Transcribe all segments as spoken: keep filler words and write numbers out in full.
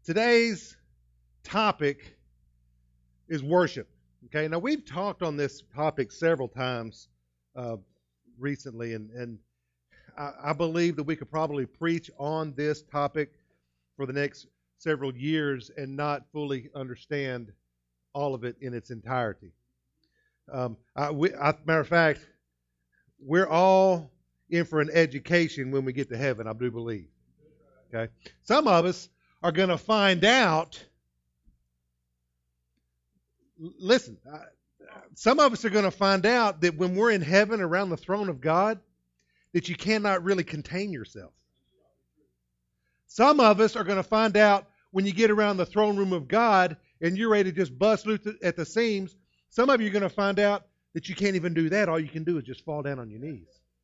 Today's topic is worship. Okay, now we've talked on this topic several times uh, recently, and, and I, I believe that we could probably preach on this topic for the next several years and not fully understand all of it in its entirety. Um, I, we, I, matter of fact, we're all in for an education when we get to heaven, I do believe. Okay, some of us are going to find out. Listen, some of us are going to find out that when we're in heaven around the throne of God, that you cannot really contain yourself. Some of us are going to find out when you get around the throne room of God and you're ready to just bust loose at the seams. Some of you are going to find out that you can't even do that. All you can do is just fall down on your knees.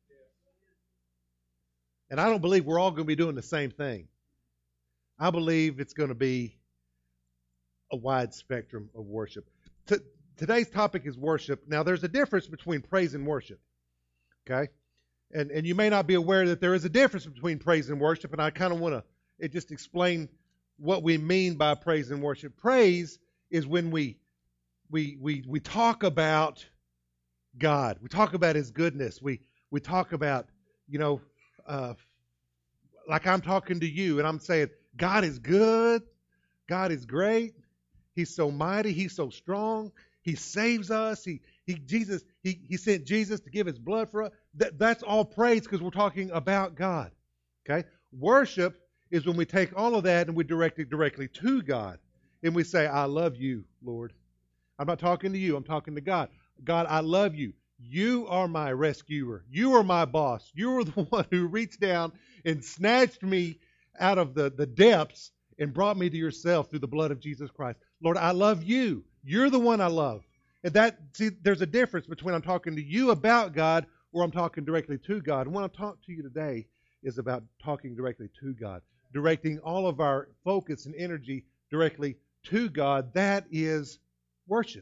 And I don't believe we're all going to be doing the same thing. I believe it's going to be a wide spectrum of worship. T- today's topic is worship. Now, there's a difference between praise and worship. Okay? And and you may not be aware that there is a difference between praise and worship, and I kind of want to just explain what we mean by praise and worship. Praise is when we we we we talk about God. We talk about His goodness. We we talk about, you know, uh, like I'm talking to you, and I'm saying, God is good. God is great. He's so mighty. He's so strong. He saves us. He he Jesus. He he sent Jesus to give His blood for us. That, that's all praise because we're talking about God. Okay. Worship is when we take all of that and we direct it directly to God, and we say, "I love you, Lord." I'm not talking to you. I'm talking to God. God, I love you. You are my rescuer. You are my boss. You are the one who reached down and snatched me out of the, the depths and brought me to yourself through the blood of Jesus Christ. Lord, I love you. You're the one I love. And that, see, there's a difference between I'm talking to you about God or I'm talking directly to God. And what I'm talking to you today is about talking directly to God, directing all of our focus and energy directly to God. That is worship.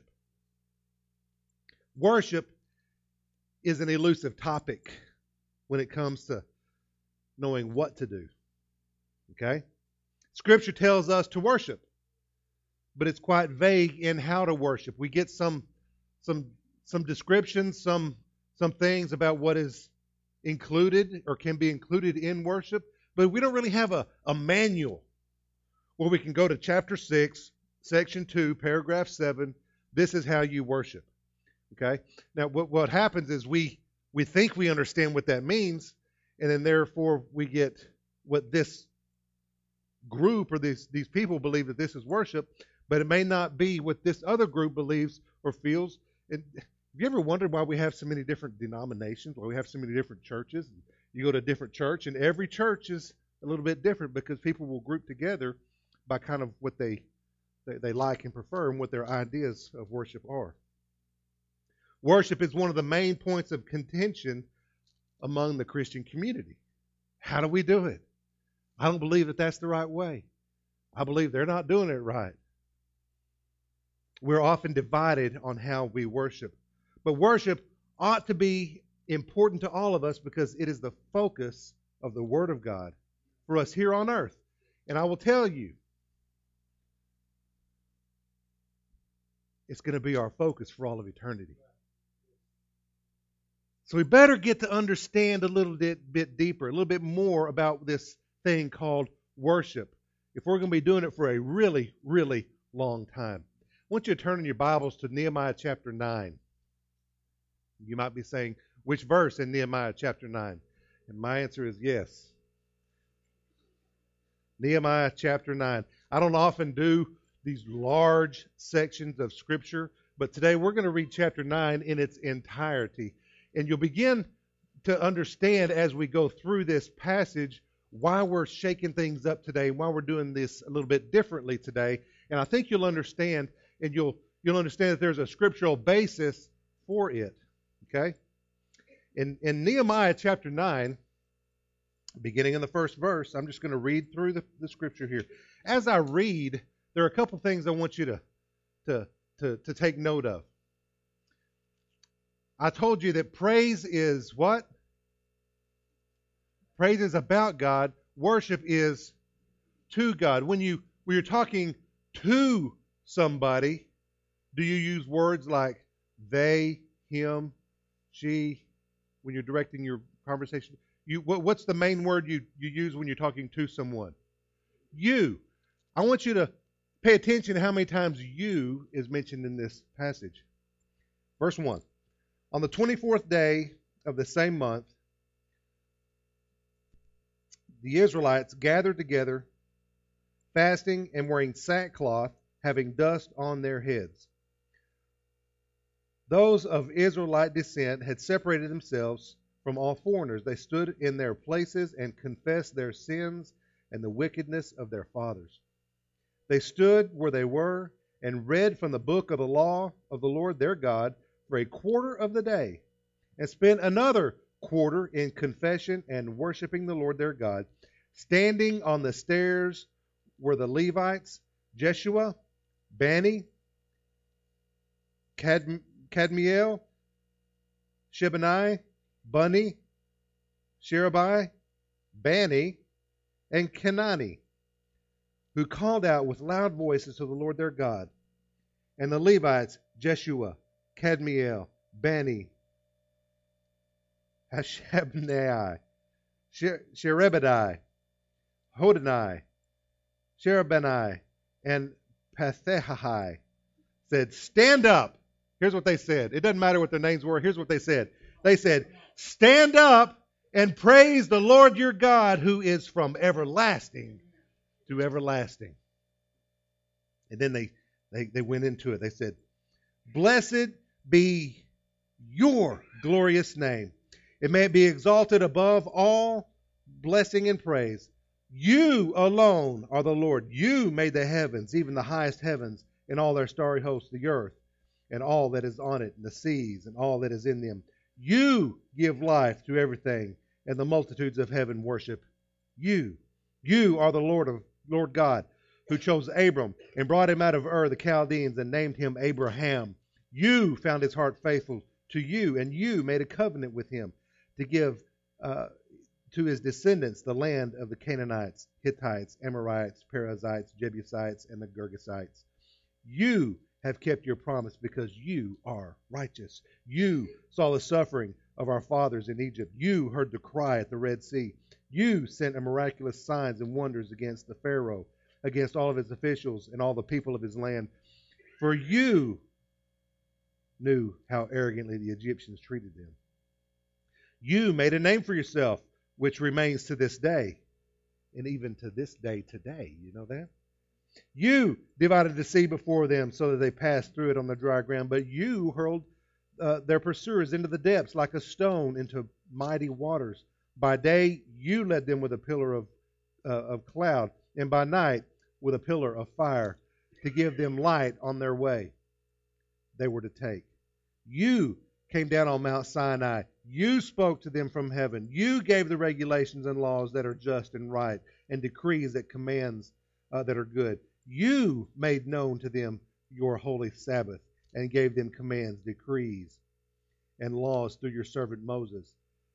Worship is an elusive topic when it comes to knowing what to do. Okay? Scripture tells us to worship, but it's quite vague in how to worship. We get some some some descriptions, some some things about what is included or can be included in worship, but we don't really have a, a manual where we can go to chapter six, section two, paragraph seven. This is how you worship. Okay? Now what, what happens is we we think we understand what that means, and then therefore we get what this group or these these people believe that this is worship, but it may not be what this other group believes or feels. And have you ever wondered why we have so many different denominations, why we have so many different churches? You go to a different church, and every church is a little bit different because people will group together by kind of what they they, they like and prefer and what their ideas of worship are. Worship is one of the main points of contention among the Christian community. How do we do it? I don't believe that that's the right way. I believe they're not doing it right. We're often divided on how we worship. But worship ought to be important to all of us because it is the focus of the Word of God for us here on earth. And I will tell you, it's going to be our focus for all of eternity. So we better get to understand a little bit, bit deeper, a little bit more about this thing called worship if we're going to be doing it for a really, really long time. I want you to turn in your Bibles to Nehemiah chapter nine. You might be saying, which verse in Nehemiah chapter nine? And my answer is yes. Nehemiah chapter nine. I don't often do these large sections of Scripture, but today we're going to read chapter nine in its entirety. And you'll begin to understand as we go through this passage why we're shaking things up today, why we're doing this a little bit differently today. And I think you'll understand, and you'll you'll understand that there's a scriptural basis for it. Okay? In, in Nehemiah chapter nine, beginning in the first verse, I'm just going to read through the, the scripture here. As I read, there are a couple things I want you to, to, to, to take note of. I told you that praise is what? Praise is about God. Worship is to God. When you when you're talking to somebody, do you use words like they, him, she, when you're directing your conversation? You, what, what's the main word you, you use when you're talking to someone? You. I want you to pay attention to how many times you is mentioned in this passage. Verse one. On the twenty-fourth day of the same month, the Israelites gathered together, fasting and wearing sackcloth, having dust on their heads. Those of Israelite descent had separated themselves from all foreigners. They stood in their places and confessed their sins and the wickedness of their fathers. They stood where they were and read from the book of the law of the Lord their God for a quarter of the day, and spent another quarter in confession and worshiping the Lord their God. Standing on the stairs were the Levites, Jeshua, Bani, Cad- Cadmiel, Shebani, Bunni, Sherebai, Bani, and Kenani, who called out with loud voices to the Lord their God. And the Levites, Jeshua, Cadmiel, Bani, Hashabnai, Sherebadai, Hodani, Sherebani, and Pathahai said, stand up. Here's what they said. It doesn't matter what their names were. Here's what they said. They said, stand up and praise the Lord your God, who is from everlasting to everlasting. And then they, they, they went into it. They said, blessed be your glorious name. It may be exalted above all blessing and praise. You alone are the Lord. You made the heavens, even the highest heavens, and all their starry hosts, the earth, and all that is on it, and the seas, and all that is in them. You give life to everything, and the multitudes of heaven worship you. You are the Lord of Lord God, who chose Abram and brought him out of Ur the Chaldeans and named him Abraham. You found his heart faithful to you, and you made a covenant with him to give uh, to his descendants the land of the Canaanites, Hittites, Amorites, Perizzites, Jebusites, and the Girgashites. You have kept your promise because you are righteous. You saw the suffering of our fathers in Egypt. You heard the cry at the Red Sea. You sent miraculous signs and wonders against the Pharaoh, against all of his officials and all the people of his land. For you knew how arrogantly the Egyptians treated them. You made a name for yourself, which remains to this day, and even to this day today. You know that? You divided the sea before them so that they passed through it on the dry ground, but you hurled uh, their pursuers into the depths like a stone into mighty waters. By day you led them with a pillar of, uh, of cloud, and by night with a pillar of fire to give them light on their way they were to take. You came down on Mount Sinai. You spoke to them from heaven. You gave the regulations and laws that are just and right, and decrees that commands uh, that are good. You made known to them your holy Sabbath, and gave them commands, decrees, and laws through your servant Moses.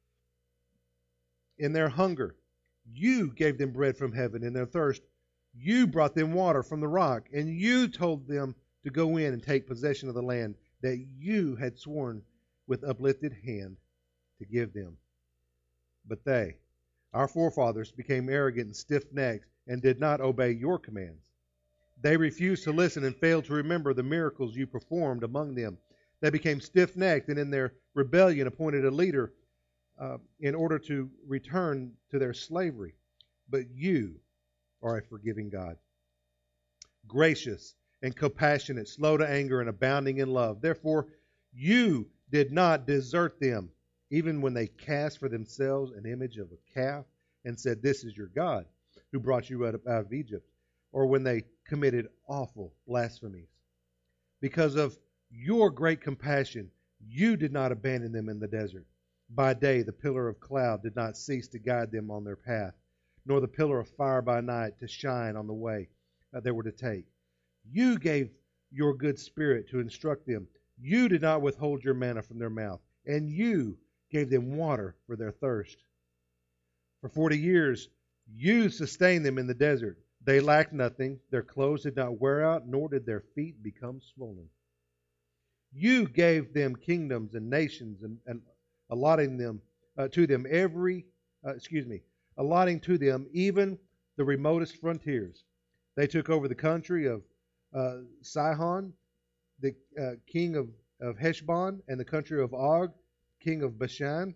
In their hunger, you gave them bread from heaven. In their thirst, you brought them water from the rock, and you told them to go in and take possession of the land that you had sworn with uplifted hand to give them. But they, our forefathers, became arrogant and stiff-necked and did not obey your commands. They refused to listen and failed to remember the miracles you performed among them. They became stiff-necked and in their rebellion appointed a leader uh, in order to return to their slavery. But you are a forgiving God, gracious and compassionate, slow to anger and abounding in love. Therefore, you did not desert them, even when they cast for themselves an image of a calf and said, "This is your God, who brought you out of, out of Egypt," or when they committed awful blasphemies. Because of your great compassion, you did not abandon them in the desert. By day, the pillar of cloud did not cease to guide them on their path, nor the pillar of fire by night to shine on the way that they were to take. You gave your good spirit to instruct them. You did not withhold your manna from their mouth, and you gave them water for their thirst. For forty years you sustained them in the desert, They lacked nothing. Their clothes did not wear out, nor did their feet become swollen. You gave them kingdoms and nations, and, and allotting them uh, to them every, uh, excuse me, allotting to them even the remotest frontiers. They took over the country of uh, Sihon, the uh, king of, of Heshbon, and the country of Og, king of Bashan.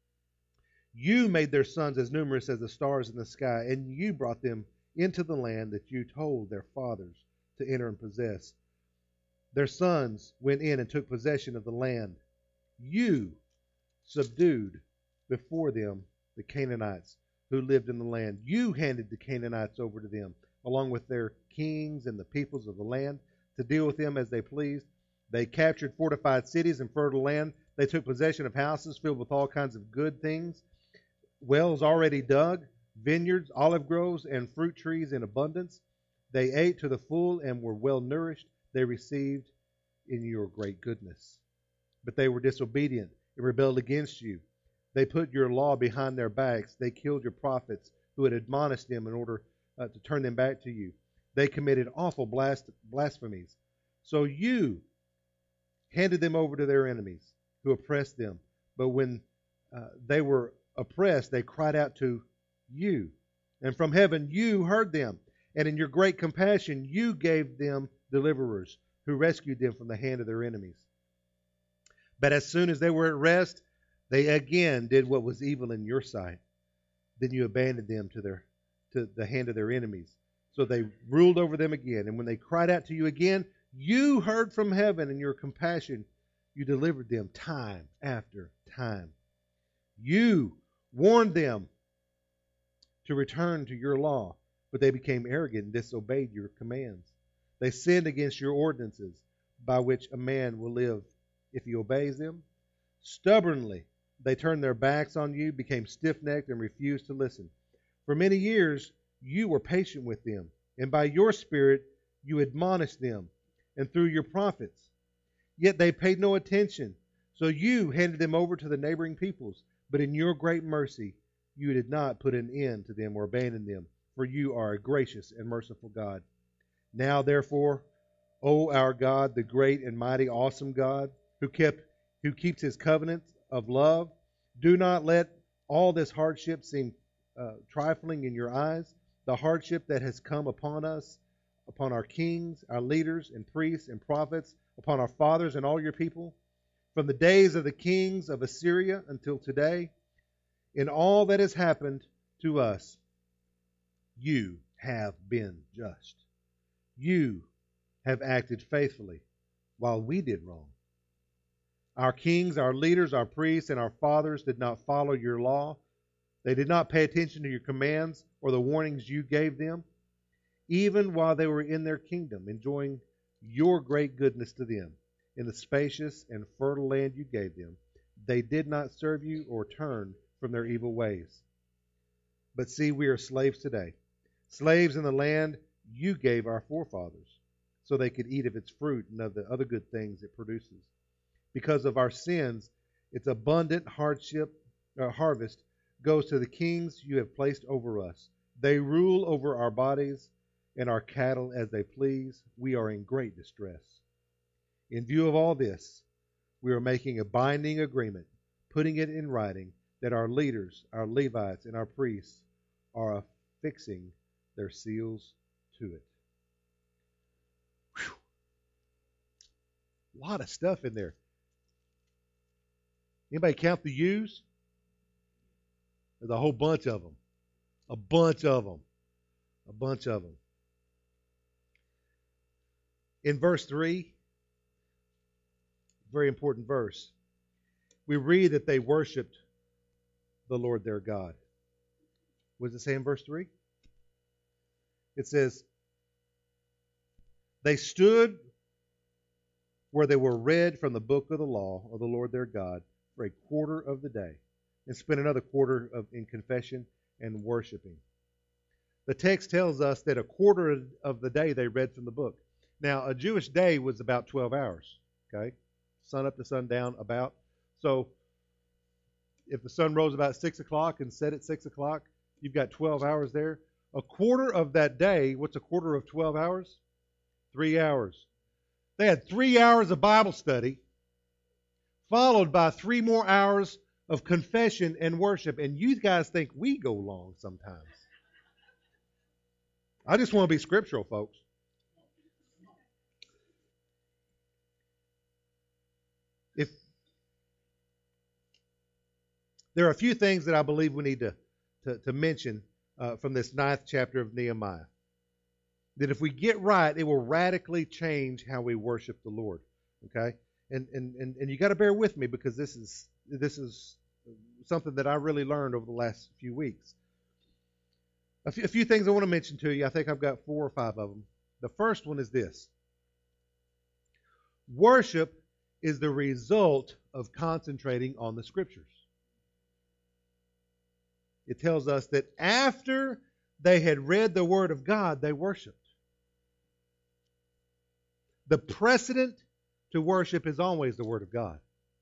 You made their sons as numerous as the stars in the sky, and you brought them into the land that you told their fathers to enter and possess. Their sons went in and took possession of the land. You subdued before them the Canaanites who lived in the land. You handed the Canaanites over to them, along with their kings and the peoples of the land, to deal with them as they pleased. They captured fortified cities and fertile land. They took possession of houses filled with all kinds of good things, wells already dug, vineyards, olive groves, and fruit trees in abundance. They ate to the full and were well nourished. They received in your great goodness. But they were disobedient and rebelled against you. They put your law behind their backs. They killed your prophets who had admonished them in order uh, to turn them back to you. They committed awful blast- blasphemies. So you handed them over to their enemies who oppressed them. But when uh, they were oppressed, they cried out to you. And from heaven you heard them. And in your great compassion you gave them deliverers who rescued them from the hand of their enemies. But as soon as they were at rest, they again did what was evil in your sight. Then you abandoned them to their to the hand of their enemies. So they ruled over them again. And when they cried out to you again, you heard from heaven, and your compassion, you delivered them time after time. You warned them to return to your law, but they became arrogant and disobeyed your commands. They sinned against your ordinances, by which a man will live if he obeys them. Stubbornly, they turned their backs on you, became stiff-necked, and refused to listen. For many years, you were patient with them, and by your Spirit, you admonished them, and through your prophets. Yet they paid no attention, so you handed them over to the neighboring peoples. But in your great mercy, you did not put an end to them or abandon them, for you are a gracious and merciful God. Now, therefore, O our God, the great and mighty, awesome God, who kept, who keeps his covenant of love, do not let all this hardship seem uh, trifling in your eyes, the hardship that has come upon us, upon our kings, our leaders, and priests and prophets, upon our fathers and all your people, from the days of the kings of Assyria until today. In all that has happened to us, you have been just. You have acted faithfully while we did wrong. Our kings, our leaders, our priests, and our fathers did not follow your law. They did not pay attention to your commands or the warnings you gave them, even while they were in their kingdom, enjoying your great goodness to them in the spacious and fertile land you gave them. They did not serve you or turn from their evil ways. But see, we are slaves today, slaves in the land you gave our forefathers, so they could eat of its fruit and of the other good things it produces. Because of our sins, its abundant hardship uh, harvest goes to the kings you have placed over us. They rule over our bodies and our cattle as they please. We are in great distress. In view of all this, we are making a binding agreement, putting it in writing, that our leaders, our Levites, and our priests are affixing their seals to it. Whew. A lot of stuff in there. Anybody count the U's? There's a whole bunch of them. A bunch of them. A bunch of them. In verse three, very important verse, we read that they worshiped the Lord their God. What does it say in verse three? It says, they stood where they were read from the book of the law of the Lord their God for a quarter of the day, and spent another quarter of, in confession and worshiping. The text tells us that a quarter of the day they read from the book. Now, a Jewish day was about twelve hours, okay? Sun up to sundown about. So if the sun rose about six o'clock and set at six o'clock, you've got twelve hours there. A quarter of that day, what's a quarter of twelve hours? Three hours. They had three hours of Bible study, followed by three more hours of confession and worship. And you guys think we go long sometimes. I just want to be scriptural, folks. If there are a few things that I believe we need to, to, to mention uh, from this ninth chapter of Nehemiah, that if we get right, it will radically change how we worship the Lord. Okay? And and and, and you got to bear with me, because this is this is something that I really learned over the last few weeks. A few, a few things I want to mention to you. I think I've got four or five of them. The first one is this. Worship is the result of concentrating on the Scriptures. It tells us that after they had read the Word of God, they worshiped. The precedent to worship is always the Word of God.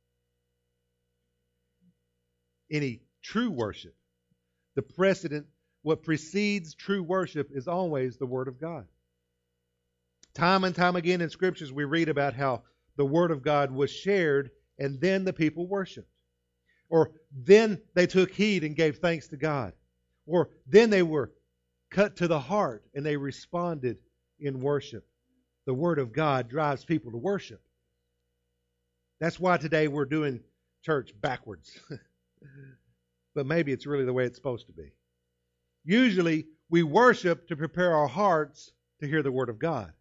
Any true worship, the precedent, what precedes true worship is always the Word of God. Time and time again in Scriptures we read about how the Word of God was shared and then the people worshiped. Or then they took heed and gave thanks to God. Or then they were cut to the heart and they responded in worship. The Word of God drives people to worship. That's why today we're doing church backwards. But maybe it's really the way it's supposed to be. Usually we worship to prepare our hearts to hear the Word of God.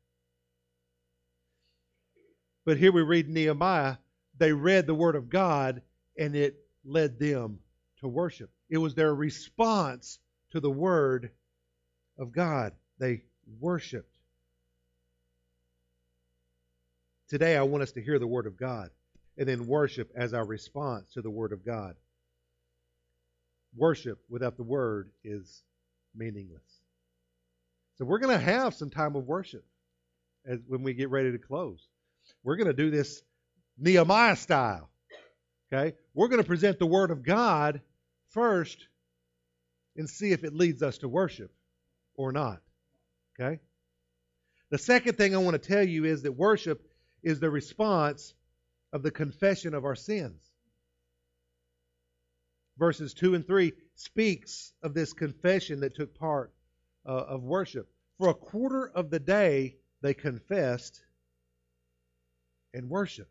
But here we read Nehemiah, they read the Word of God and it led them to worship. It was their response to the Word of God. They worshiped. Today I want us to hear the Word of God and then worship as our response to the Word of God. Worship without the Word is meaningless. So we're going to have some time of worship as when we get ready to close. We're going to do this Nehemiah style. Okay? We're going to present the Word of God first and see if it leads us to worship or not. Okay? The second thing I want to tell you is that worship is the response of the confession of our sins. Verses two and three speaks of this confession that took part uh, of worship. For a quarter of the day they confessed and worshiped.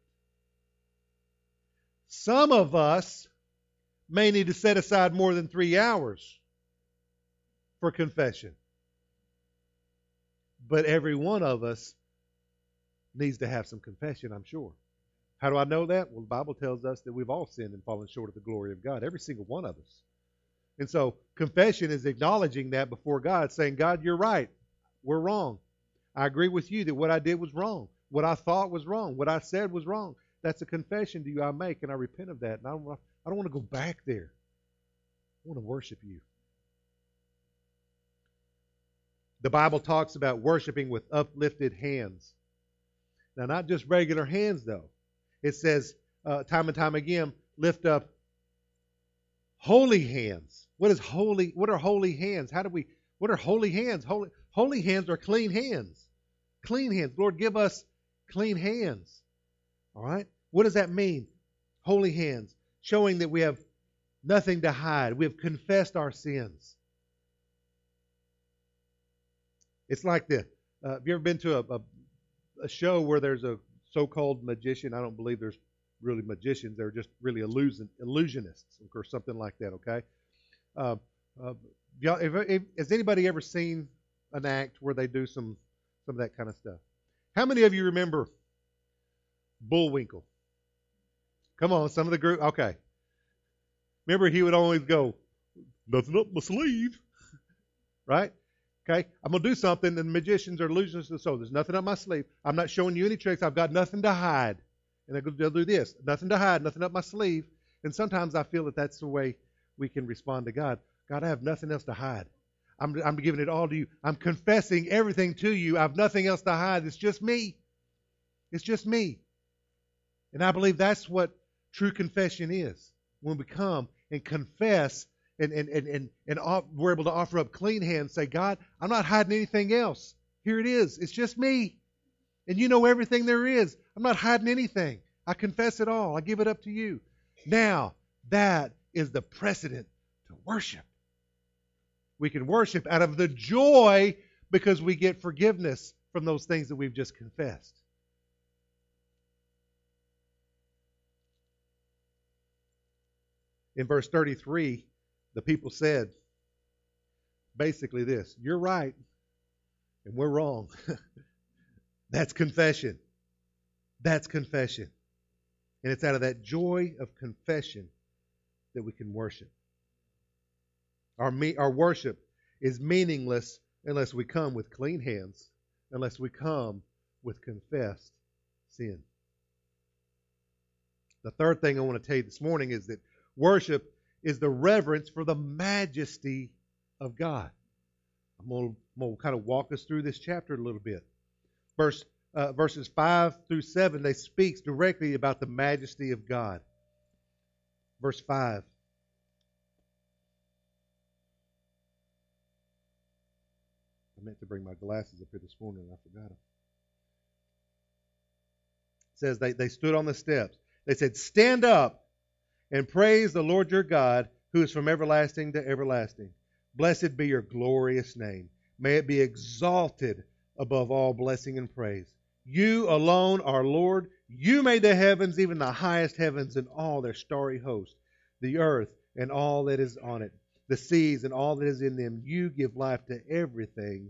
Some of us may need to set aside more than three hours for confession. But every one of us needs to have some confession, I'm sure. How do I know that? Well, the Bible tells us that we've all sinned and fallen short of the glory of God, every single one of us. And so confession is acknowledging that before God, saying, God, you're right. We're wrong. I agree with you that what I did was wrong. What I thought was wrong. What I said was wrong. That's a confession to you I make, and I repent of that. And I don't, I don't want to go back there. I want to worship you. The Bible talks about worshiping with uplifted hands. Now, not just regular hands, though. It says uh, time and time again, lift up holy hands. What is holy? What are holy hands? How do we? What are holy hands? Holy, holy hands are clean hands. Clean hands. Lord, give us clean hands. All right? What does that mean? Holy hands. Showing that we have nothing to hide. We have confessed our sins. It's like the, uh, have you ever been to a, a, a show where there's a so-called magician? I don't believe there's really magicians. They're just really illusion, illusionists or something like that, okay? Uh, uh, y'all, if, if, has anybody ever seen an act where they do some, some of that kind of stuff? How many of you remember Bullwinkle? Come on, some of the group. Okay. Remember, he would always go, nothing up my sleeve. Right? Okay? I'm going to do something, and magicians are illusionists. So there's nothing up my sleeve. I'm not showing you any tricks. I've got nothing to hide. And they'll do this. Nothing to hide, nothing up my sleeve. And sometimes I feel that that's the way we can respond to God. God, I have nothing else to hide. I'm, I'm giving it all to you. I'm confessing everything to you. I have nothing else to hide. It's just me. It's just me. And I believe that's what true confession is. When we come and confess and and and and, and off, we're able to offer up clean hands, say, God, I'm not hiding anything else. Here it is. It's just me. And you know everything there is. I'm not hiding anything. I confess it all. I give it up to you. Now, that is the precedent to worship. We can worship out of the joy because we get forgiveness from those things that we've just confessed. In verse thirty-three, the people said basically this: you're right and we're wrong. That's confession. That's confession. And it's out of that joy of confession that we can worship. Our, me, our worship is meaningless unless we come with clean hands, unless we come with confessed sin. The third thing I want to tell you this morning is that worship is the reverence for the majesty of God. I'm going to, I'm going to kind of walk us through this chapter a little bit. Verse, uh, verses five through seven, they speaks directly about the majesty of God. Verse five. I meant to bring my glasses up here this morning and I forgot them. It says they, they stood on the steps. They said, stand up and praise the Lord your God, who is from everlasting to everlasting. Blessed be your glorious name. May it be exalted above all blessing and praise. You alone are Lord. You made the heavens, even the highest heavens, and all their starry host, the earth and all that is on it, the seas and all that is in them. You give life to everything,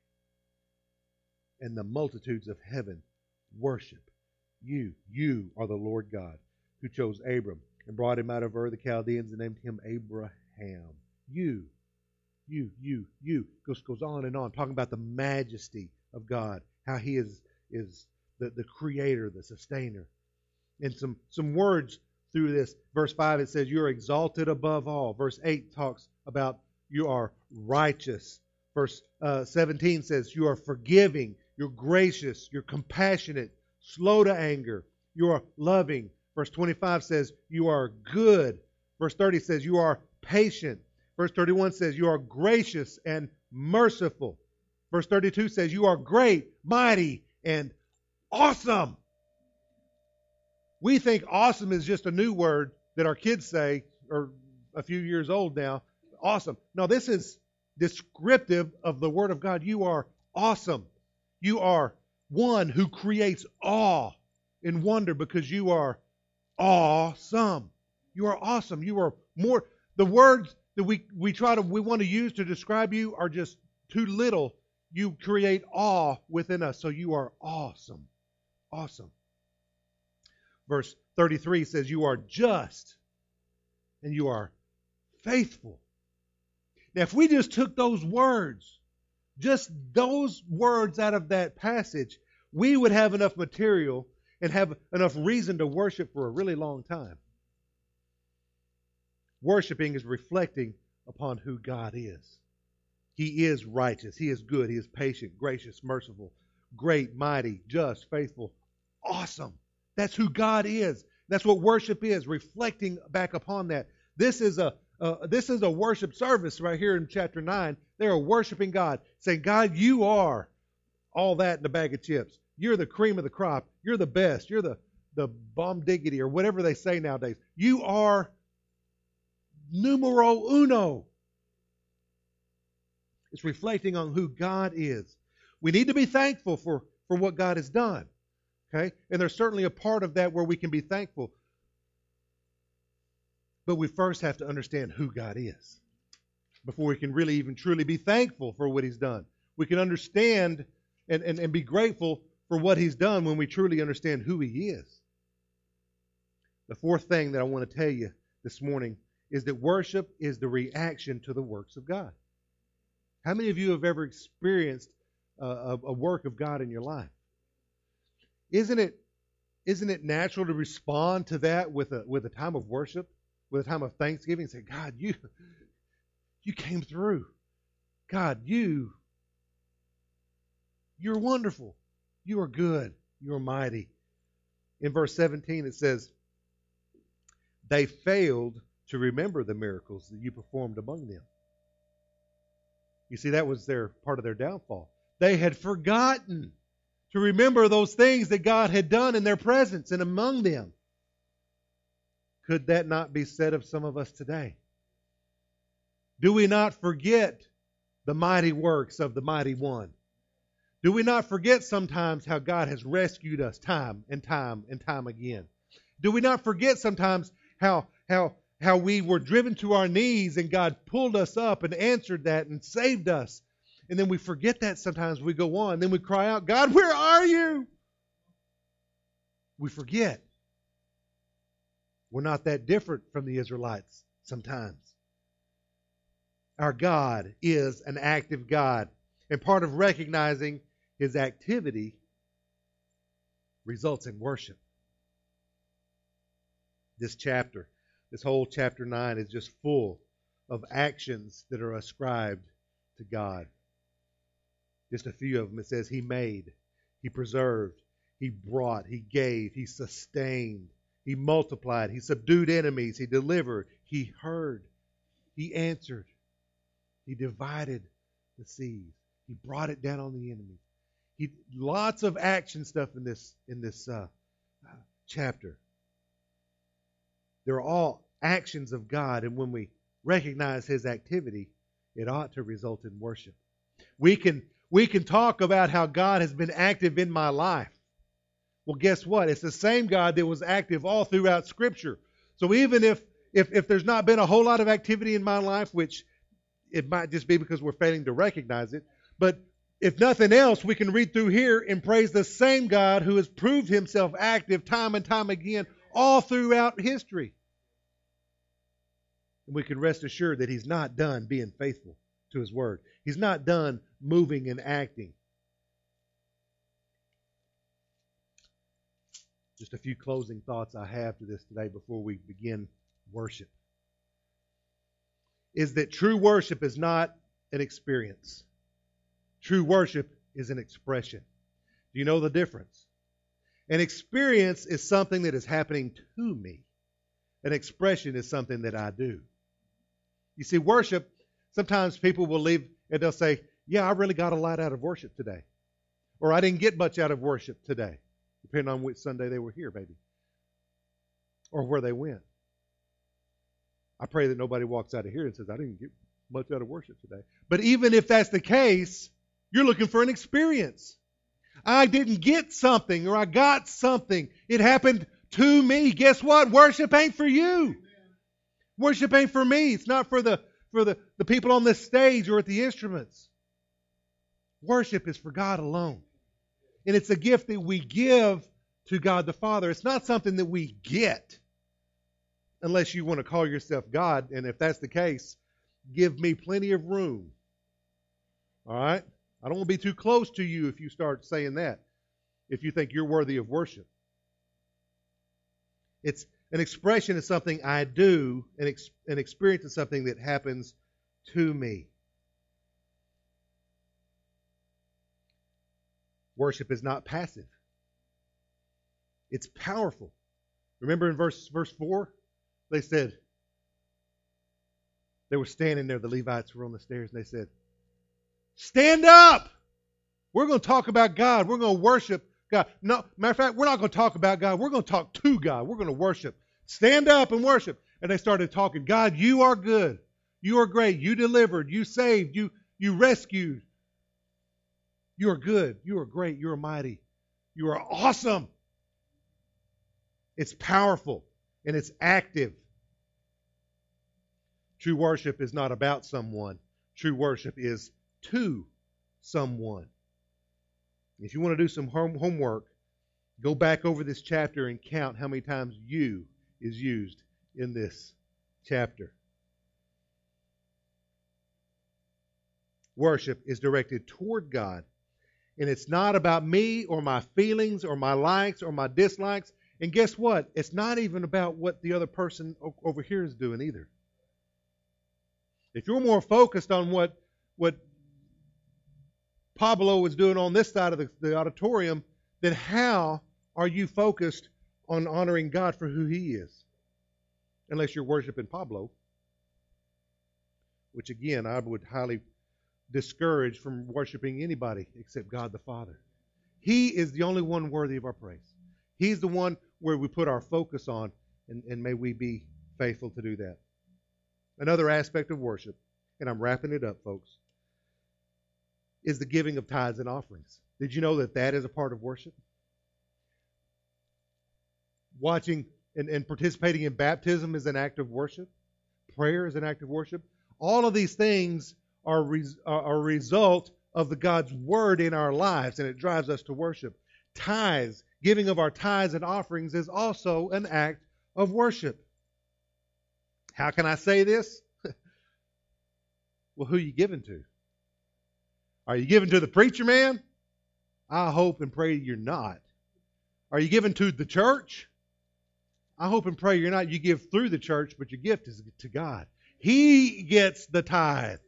and the multitudes of heaven worship you. You are the Lord God, who chose Abram and brought him out of Ur the Chaldeans and named him Abraham. You, you, you, you. Goes, goes on and on, talking about the majesty of God, how He is, is the, the creator, the sustainer. And some, some words through this. Verse five, it says, you are exalted above all. Verse eight talks about you are righteous. Verse uh, seventeen says, you are forgiving, you're gracious, you're compassionate, slow to anger, you are loving. Verse twenty-five says, you are good. Verse thirty says, you are patient. Verse thirty-one says, you are gracious and merciful. Verse thirty-two says, you are great, mighty, and awesome. We think awesome is just a new word that our kids say, or a few years old now. Awesome. No, this is descriptive of the Word of God. You are awesome. You are one who creates awe and wonder because you are awesome. You are awesome. You are more. The words that we, we try to, we want to use to describe you are just too little. You create awe within us. So you are awesome. Awesome. Verse thirty-three says, you are just and you are faithful. Now, if we just took those words, just those words out of that passage, we would have enough material and have enough reason to worship for a really long time. Worshiping is reflecting upon who God is. He is righteous. He is good. He is patient, gracious, merciful, great, mighty, just, faithful, awesome. That's who God is. That's what worship is, reflecting back upon that. This is a uh, this is a worship service right here in chapter nine. They are worshiping God, saying, God, you are all that in a bag of chips. You're the cream of the crop. You're the best. You're the, the bomb diggity or whatever they say nowadays. You are numero uno. It's reflecting on who God is. We need to be thankful for, for what God has done. Okay? And there's certainly a part of that where we can be thankful. But we first have to understand who God is before we can really even truly be thankful for what He's done. We can understand and, and, and be grateful for what He's done when we truly understand who He is. The fourth thing that I want to tell you this morning is that worship is the reaction to the works of God. How many of you have ever experienced a, a, a work of God in your life? Isn't it, isn't it natural to respond to that with a with a time of worship, with a time of thanksgiving, and say, God, you, you came through. God, you, you're wonderful. You are good. You are mighty. In verse seventeen, it says, they failed to remember the miracles that you performed among them. You see, that was their part of their downfall. They had forgotten to remember those things that God had done in their presence and among them. Could that not be said of some of us today? Do we not forget the mighty works of the Mighty One? Do we not forget sometimes how God has rescued us time and time and time again? Do we not forget sometimes how how how we were driven to our knees and God pulled us up and answered that and saved us? And then we forget that sometimes. We go on. Then we cry out, God, where are you? We forget. We're not that different from the Israelites sometimes. Our God is an active God. And part of recognizing His activity results in worship. This chapter, this whole chapter nine is just full of actions that are ascribed to God. Just a few of them. It says He made, He preserved, He brought, He gave, He sustained, He multiplied, He subdued enemies, He delivered, He heard, He answered, He divided the seas, He brought it down on the enemy. He lots of action stuff in this in this uh, uh, chapter. They're all actions of God, and when we recognize His activity, it ought to result in worship. We can we can talk about how God has been active in my life. Well, guess what? It's the same God that was active all throughout Scripture. So even if if if there's not been a whole lot of activity in my life, which it might just be because we're failing to recognize it, but if nothing else, we can read through here and praise the same God who has proved Himself active time and time again all throughout history. And we can rest assured that He's not done being faithful to His Word. He's not done moving and acting. Just a few closing thoughts I have to this today before we begin worship. Is that true worship is not an experience. True worship is an expression. Do you know the difference? An experience is something that is happening to me. An expression is something that I do. You see, worship, sometimes people will leave and they'll say, yeah, I really got a lot out of worship today. Or I didn't get much out of worship today. Depending on which Sunday they were here, maybe. Or where they went. I pray that nobody walks out of here and says, I didn't get much out of worship today. But even if that's the case, you're looking for an experience. I didn't get something or I got something. It happened to me. Guess what? Worship ain't for you. Worship ain't for me. It's not for the for the, the people on this stage or at the instruments. Worship is for God alone. And it's a gift that we give to God the Father. It's not something that we get. Unless you want to call yourself God. And if that's the case, give me plenty of room. All right? I don't want to be too close to you if you start saying that. If you think you're worthy of worship. It's an expression is something I do. An, ex, an experience is something that happens to me. Worship is not passive. It's powerful. Remember in verse verse four? They said, they were standing there, the Levites were on the stairs, and they said, stand up! We're going to talk about God. We're going to worship God. No, matter of fact, we're not going to talk about God. We're going to talk to God. We're going to worship. Stand up and worship. And they started talking. God, you are good. You are great. You delivered. You saved. You, you rescued. You are good. You are great. You are mighty. You are awesome. It's powerful and it's active. True worship is not about someone. True worship is to someone. If you want to do some home homework, go back over this chapter and count how many times you is used in this chapter. Worship is directed toward God. And it's not about me or my feelings or my likes or my dislikes. And guess what? It's not even about what the other person over here is doing either. If you're more focused on what, what Pablo is doing on this side of the, the auditorium, then how are you focused on honoring God for who He is? unless you're worshiping Pablo, which again I would highly discourage from worshiping anybody except God the Father. He is the only one worthy of our praise. He's the one where we put our focus on, and, and may we be faithful to do that. Another aspect of worship, and I'm wrapping it up, folks, is the giving of tithes and offerings. Did you know that that is a part of worship? Watching and, and participating in baptism is an act of worship. Prayer is an act of worship. All of these things are, res, are a result of the God's Word in our lives, and it drives us to worship. Tithes, giving of our tithes and offerings, is also an act of worship. How can I say this? Well, who are you giving to? Are you giving to the preacher man? I hope and pray you're not. Are you giving to the church? I hope and pray you're not. You give through the church, but your gift is to God. He gets the tithe.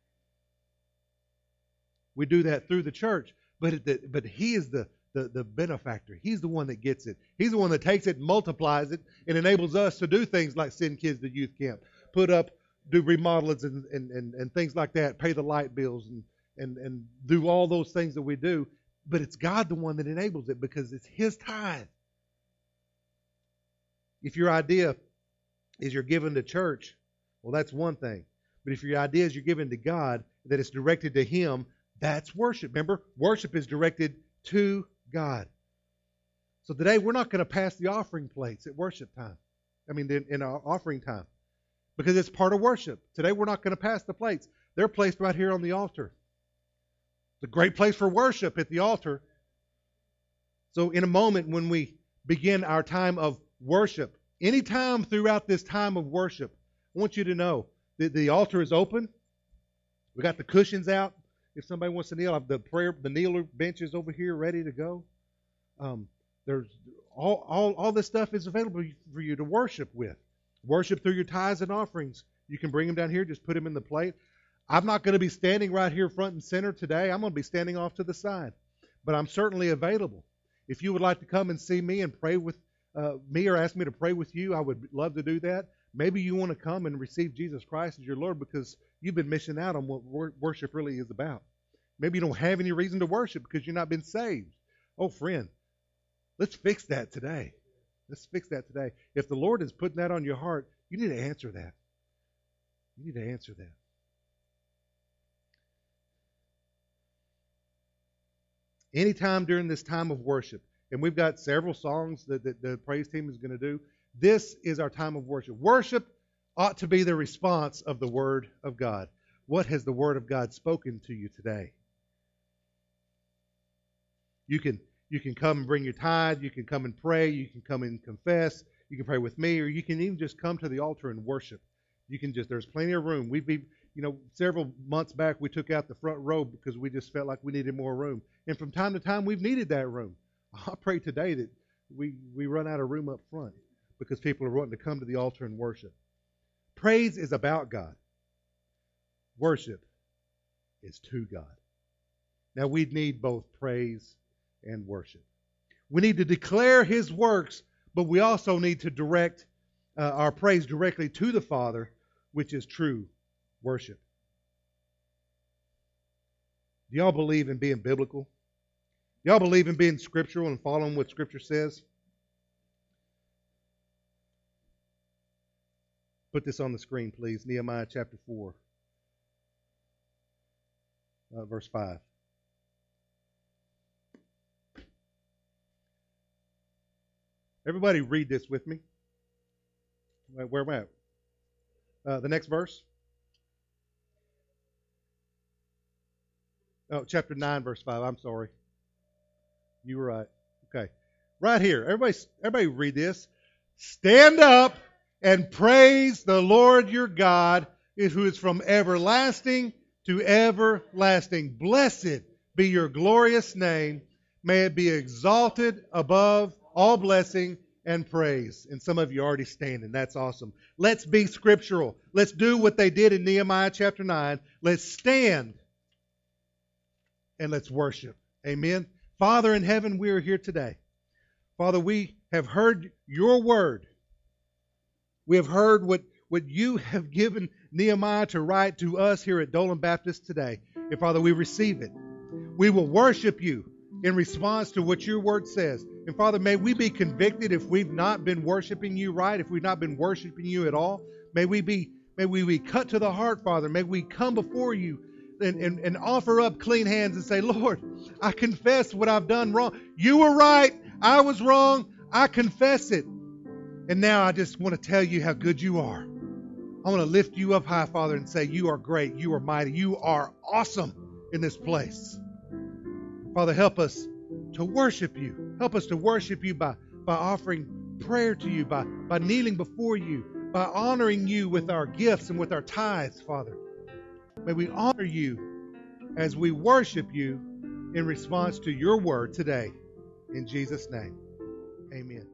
We do that through the church, but it, but He is the, the, the benefactor. He's the one that gets it. He's the one that takes it, multiplies it, and enables us to do things like send kids to youth camp, put up, do remodels and, and, and, and things like that, pay the light bills and, and, and do all those things that we do. But it's God the one that enables it because it's His tithe. If your idea is you're giving to church, well, that's one thing. But if your idea is you're giving to God, that it's directed to Him, that's worship. Remember, worship is directed to God. So today we're not going to pass the offering plates at worship time. I mean, in, in our offering time. Because it's part of worship. Today we're not going to pass the plates. They're placed right here on the altar. It's a great place for worship at the altar. So in a moment when we begin our time of worship, anytime throughout this time of worship, I want you to know that the altar is open. We got the cushions out. If somebody wants to kneel, the prayer, the kneeler bench is over here ready to go. Um, there's all, all, all this stuff is available for you to worship with. Worship through your tithes and offerings. You can bring them down here, just put them in the plate. I'm not going to be standing right here front and center today. I'm going to be standing off to the side. But I'm certainly available. If you would like to come and see me and pray with uh, me or ask me to pray with you, I would love to do that. Maybe you want to come and receive Jesus Christ as your Lord because you've been missing out on what wor- worship really is about. Maybe you don't have any reason to worship because you've not been saved. Oh, friend, let's fix that today. Let's fix that today. If the Lord is putting that on your heart, you need to answer that. You need to answer that. Anytime during this time of worship, and we've got several songs that, that the praise team is going to do, this is our time of worship. Worship ought to be the response of the Word of God. What has the Word of God spoken to you today? You can you can come and bring your tithe. You can come and pray. You can come and confess. You can pray with me, or you can even just come to the altar and worship. You can just, there's plenty of room. We've been, you know, several months back we took out the front row because we just felt like we needed more room. And from time to time we've needed that room. I pray today that we, we run out of room up front because people are wanting to come to the altar and worship. Praise is about God. Worship is to God. Now we need both praise and worship. We need to declare His works, but we also need to direct uh, our praise directly to the Father, which is true worship. Do y'all believe in being biblical? Do y'all believe in being scriptural and following what Scripture says? Put this on the screen, please. Nehemiah chapter four, uh, verse five. Everybody read this with me. Where am I at? Uh, the next verse. Oh, chapter nine, verse five. I'm sorry. You were right. Okay. Right here. Everybody, everybody read this. Stand up and praise the Lord your God, who is from everlasting to everlasting. Blessed be your glorious name. May it be exalted above all blessing and praise. And some of you are already standing. That's awesome. Let's be scriptural. Let's do what they did in Nehemiah chapter nine. Let's stand and let's worship. Amen. Father in heaven, we are here today. Father, we have heard your word. We have heard what, what you have given Nehemiah to write to us here at Dolan Baptist today. And Father, we receive it. We will worship you in response to what your word says. And Father, may we be convicted if we've not been worshiping you right, if we've not been worshiping you at all. May we be, may we be cut to the heart, Father. May we come before you and, and, and offer up clean hands and say, Lord, I confess what I've done wrong. You were right. I was wrong. I confess it. And now I just want to tell you how good you are. I want to lift you up high, Father, and say, you are great. You are mighty. You are awesome in this place. Father, help us to worship you. Help us to worship you by, by offering prayer to you, by, by kneeling before you, by honoring you with our gifts and with our tithes, Father. May we honor you as we worship you in response to your word today. In Jesus' name, amen.